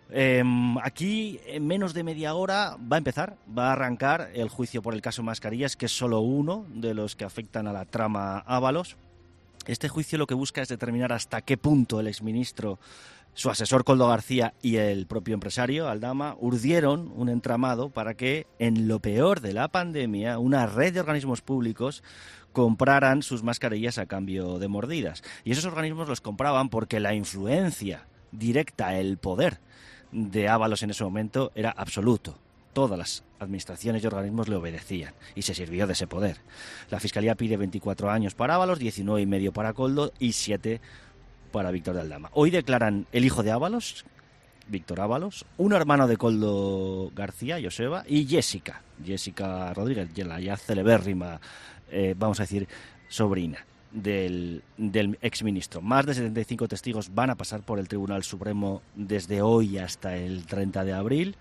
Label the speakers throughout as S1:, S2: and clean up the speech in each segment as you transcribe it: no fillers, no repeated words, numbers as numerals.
S1: Aquí, en menos de media hora, va a arrancar el juicio por el caso Mascarillas, que es solo uno de los que afectan a la trama Ábalos. Este juicio lo que busca es determinar hasta qué punto el exministro, su asesor Koldo García y el propio empresario, Aldama, urdieron un entramado para que, en lo peor de la pandemia, una red de organismos públicos compraran sus mascarillas a cambio de mordidas. Y esos organismos los compraban porque la influencia directa, el poder de Ábalos en ese momento era absoluto. Todas las administraciones y organismos le obedecían y se sirvió de ese poder. La Fiscalía pide 24 años para Ábalos, 19 y medio para Koldo y 7 para Víctor de Aldama. Hoy declaran el hijo de Ábalos, Víctor Ábalos, un hermano de Koldo García, Joseba, y Jessica Rodríguez, la ya celebérrima, vamos a decir, sobrina del exministro. Más de 75 testigos van a pasar por el Tribunal Supremo desde hoy hasta el 30 de abril.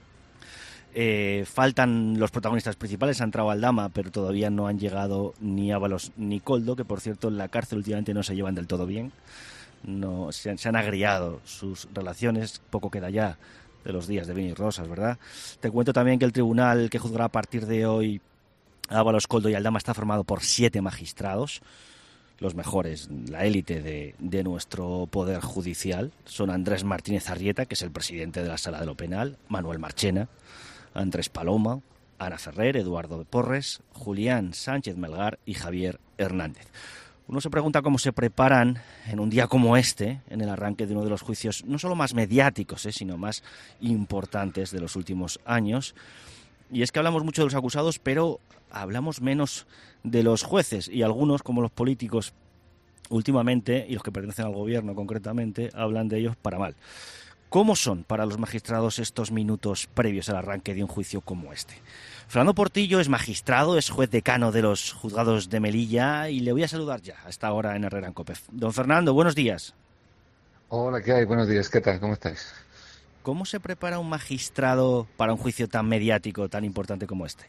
S1: Faltan los protagonistas principales. Ha entrado Aldama, pero todavía no han llegado ni Ábalos ni Koldo, que por cierto en la cárcel últimamente no se llevan del todo bien. No, se han agriado sus relaciones. Poco queda ya de los días de vino y rosas, ¿verdad? Te cuento también que el tribunal que juzgará a partir de hoy Ábalos, Koldo y Aldama está formado por 7 magistrados, los mejores, la élite de nuestro poder judicial. Son Andrés Martínez Arrieta, que es el presidente de la Sala de lo Penal, Manuel Marchena, Andrés Paloma, Ana Ferrer, Eduardo Porres, Julián Sánchez Melgar y Javier Hernández. Uno se pregunta cómo se preparan en un día como este, en el arranque de uno de los juicios no solo más mediáticos, sino más importantes de los últimos años. Y es que hablamos mucho de los acusados, pero hablamos menos de los jueces, y algunos, como los políticos últimamente, y los que pertenecen al gobierno concretamente, hablan de ellos para mal. ¿Cómo son para los magistrados estos minutos previos al arranque de un juicio como este? Fernando Portillo es magistrado, es juez decano de los juzgados de Melilla y le voy a saludar ya a esta hora en Herrera en Cope. Don Fernando, buenos días.
S2: Hola, ¿qué hay? Buenos días, ¿qué tal? ¿Cómo estáis?
S1: ¿Cómo se prepara un magistrado para un juicio tan mediático, tan importante como este?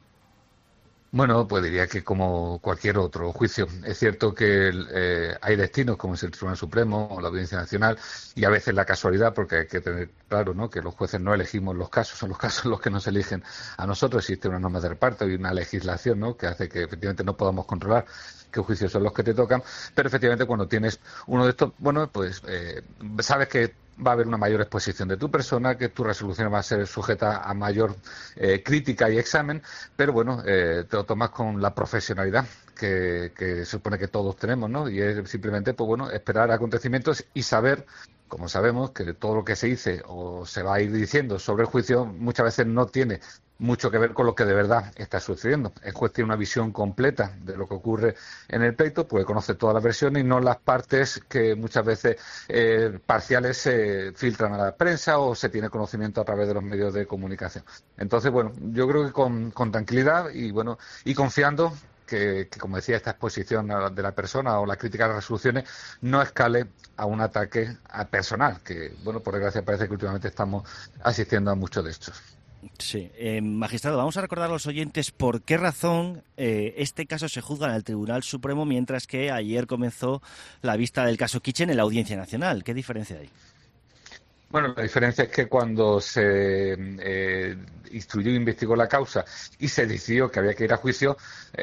S2: Bueno, pues diría que como cualquier otro juicio. Es cierto que hay destinos, como es el Tribunal Supremo o la Audiencia Nacional, y a veces la casualidad, porque hay que tener claro, ¿no?, que los jueces no elegimos los casos, son los casos los que nos eligen a nosotros. Existe una norma de reparto y una legislación, ¿no?, que hace que efectivamente no podamos controlar qué juicios son los que te tocan, pero efectivamente cuando tienes uno de estos, bueno, pues sabes que va a haber una mayor exposición de tu persona, que tu resolución va a ser sujeta a mayor crítica y examen, pero bueno, te lo tomas con la profesionalidad que se supone que todos tenemos, ¿no? Y es simplemente, pues bueno, esperar acontecimientos y saber, como sabemos, que todo lo que se dice o se va a ir diciendo sobre el juicio muchas veces no tiene mucho que ver con lo que de verdad está sucediendo. El juez tiene una visión completa de lo que ocurre en el pleito, porque conoce todas las versiones y no las partes que muchas veces parciales se filtran a la prensa o se tiene conocimiento a través de los medios de comunicación. Entonces, bueno, yo creo que con tranquilidad y bueno, y confiando que, como decía, esta exposición de la persona o la crítica a las resoluciones no escale a un ataque personal, que, bueno, por desgracia parece que últimamente estamos asistiendo a muchos de estos.
S1: Sí, magistrado, vamos a recordar a los oyentes por qué razón este caso se juzga en el Tribunal Supremo, mientras que ayer comenzó la vista del caso Kitchen en la Audiencia Nacional. ¿Qué diferencia hay?
S2: Bueno, la diferencia es que cuando se instruyó e investigó la causa y se decidió que había que ir a juicio,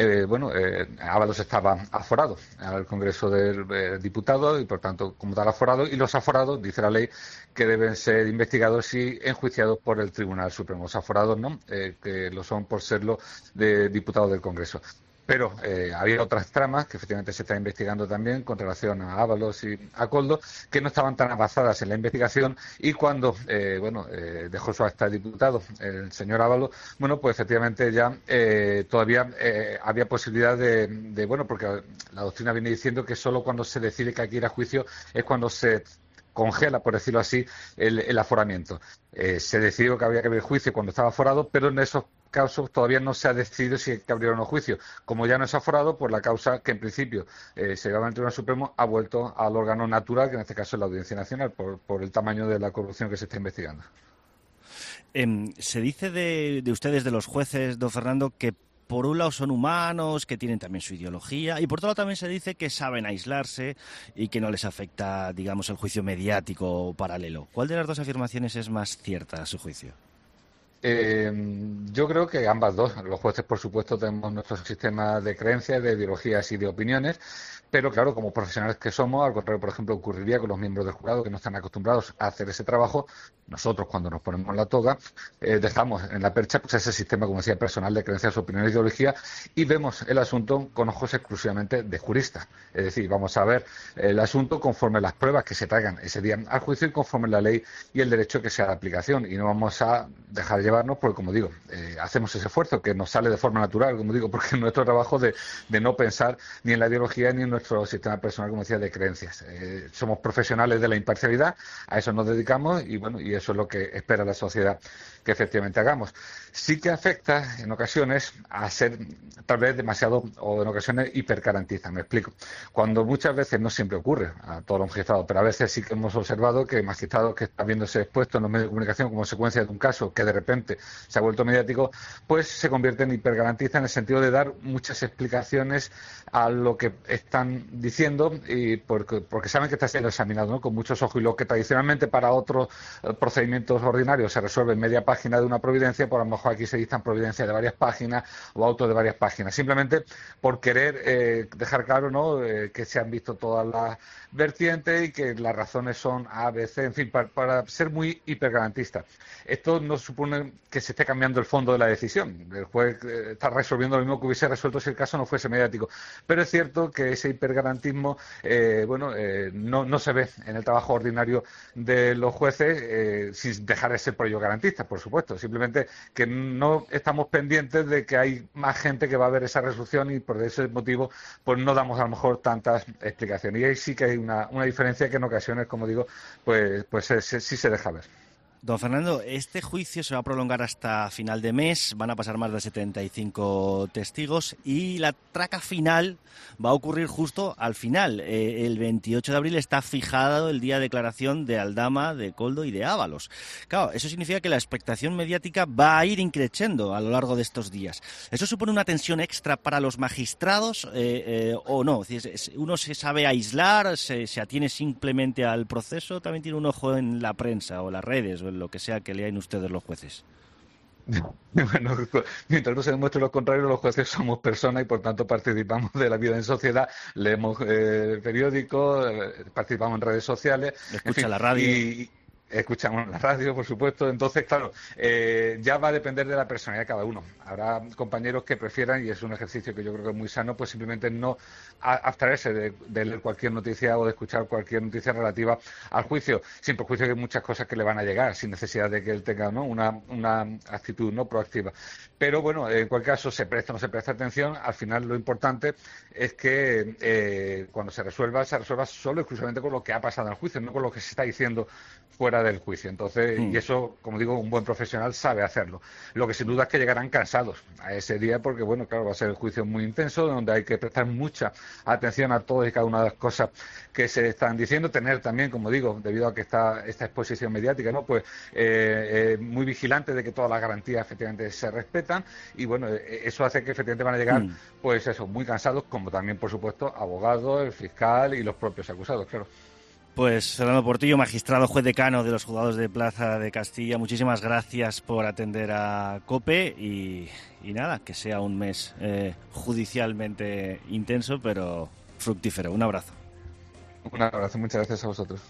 S2: Ábalos estaba aforado al Congreso de Diputados y, por tanto, como tal aforado, y los aforados, dice la ley, que deben ser investigados y enjuiciados por el Tribunal Supremo. Los aforados no, que lo son por serlo de diputados del Congreso. Pero había otras tramas que efectivamente se están investigando también con relación a Ábalos y a Koldo, que no estaban tan avanzadas en la investigación, y cuando dejó su acta de diputado el señor Ábalos, bueno, pues efectivamente ya todavía había posibilidad porque la doctrina viene diciendo que solo cuando se decide que hay que ir a juicio es cuando se congela, por decirlo así, el aforamiento. Se decidió que había que abrir juicio cuando estaba aforado, pero en esos casos todavía no se ha decidido si hay que abrir o no juicio. Como ya no es aforado, pues la causa que en principio se llevaba en el Tribunal Supremo ha vuelto al órgano natural, que en este caso es la Audiencia Nacional, por el tamaño de la corrupción que se está investigando.
S1: Se dice de ustedes, de los jueces, don Fernando, que por un lado son humanos, que tienen también su ideología, y por otro lado también se dice que saben aislarse y que no les afecta, digamos, el juicio mediático paralelo. ¿Cuál de las dos afirmaciones es más cierta a su juicio?
S2: Yo creo que ambas dos. Los jueces, por supuesto, tenemos nuestro sistema de creencias, de ideologías y de opiniones, pero claro, como profesionales que somos, al contrario, por ejemplo, ocurriría con los miembros del jurado que no están acostumbrados a hacer ese trabajo. Nosotros, cuando nos ponemos la toga, dejamos en la percha pues, ese sistema, como decía, personal de creencias, opiniones y ideología y vemos el asunto con ojos exclusivamente de jurista. Es decir, vamos a ver el asunto conforme las pruebas que se traigan ese día al juicio y conforme la ley y el derecho que sea de aplicación. Y no vamos a dejar llevarnos, porque, como digo, hacemos ese esfuerzo que nos sale de forma natural, como digo, porque es nuestro trabajo de no pensar ni en la ideología ni en nuestro sistema personal, como decía, de creencias. Somos profesionales de la imparcialidad, a eso nos dedicamos y, bueno, y eso es lo que espera la sociedad que efectivamente hagamos. Sí que afecta en ocasiones a ser tal vez demasiado o en ocasiones hipergarantista. Me explico. Cuando muchas veces, no siempre ocurre a todos los magistrados, pero a veces sí que hemos observado que magistrados que están viéndose expuestos en los medios de comunicación como consecuencia de un caso que de repente se ha vuelto mediático, pues se convierte en hipergarantista en el sentido de dar muchas explicaciones a lo que están diciendo y porque saben que está siendo examinado, ¿no?, con muchos ojos, y lo que tradicionalmente para otros procedimientos ordinarios se resuelve en media página de una providencia, por a lo mejor aquí se dictan providencias de varias páginas o autos de varias páginas, simplemente por querer dejar claro, ¿no?, que se han visto todas las vertientes y que las razones son A, B, C, en fin, para ser muy hipergarantista. Esto no supone que se esté cambiando el fondo de la decisión. El juez está resolviendo lo mismo que hubiese resuelto si el caso no fuese mediático. Pero es cierto que ese hipergarantismo no se ve en el trabajo ordinario de los jueces, sin dejar de ser por ello garantistas, por supuesto. Simplemente que no estamos pendientes de que hay más gente que va a ver esa resolución y por ese motivo pues no damos a lo mejor tantas explicaciones. Y ahí sí que hay una diferencia que en ocasiones, como digo, pues sí se deja ver.
S1: Don Fernando, este juicio se va a prolongar hasta final de mes, van a pasar más de 75 testigos y la traca final va a ocurrir justo al final. El 28 de abril está fijado el día de declaración de Aldama, de Koldo y de Ábalos. Claro, eso significa que la expectación mediática va a ir increciendo a lo largo de estos días. ¿Eso supone una tensión extra para los magistrados o no? ¿Uno se sabe aislar, se atiene simplemente al proceso? ¿También tiene un ojo en la prensa o las redes o lo que sea que lean ustedes los jueces?
S2: Bueno, mientras no se demuestre lo contrario, los jueces somos personas y por tanto participamos de la vida en sociedad, leemos periódicos, participamos en redes sociales,
S1: escucha
S2: en fin,
S1: la radio.
S2: Y escuchamos la radio, por supuesto. Entonces, claro, ya va a depender de la personalidad de cada uno. Habrá compañeros que prefieran, y es un ejercicio que yo creo que es muy sano, pues simplemente no abstraerse de leer cualquier noticia o de escuchar cualquier noticia relativa al juicio, sin perjuicio que hay muchas cosas que le van a llegar, sin necesidad de que él tenga, ¿no?, una actitud no proactiva. Pero bueno, en cualquier caso, se presta o no se presta atención, al final lo importante es que cuando se resuelva solo exclusivamente con lo que ha pasado en el juicio, no con lo que se está diciendo fuera del juicio. Entonces, y eso, como digo, un buen profesional sabe hacerlo. Lo que sin duda es que llegarán cansados a ese día porque, bueno, claro, va a ser el juicio muy intenso, donde hay que prestar mucha atención a todas y cada una de las cosas que se están diciendo, tener también, como digo, debido a que está esta exposición mediática, ¿no?, pues muy vigilante de que todas las garantías efectivamente se respetan y, bueno, eso hace que efectivamente van a llegar, pues eso, muy cansados, como también, por supuesto, abogados, el fiscal y los propios acusados, claro.
S1: Pues Fernando Portillo, magistrado juez decano de los juzgados de Plaza de Castilla, muchísimas gracias por atender a COPE y nada, que sea un mes judicialmente intenso pero fructífero. Un abrazo.
S2: Un abrazo, muchas gracias a vosotros.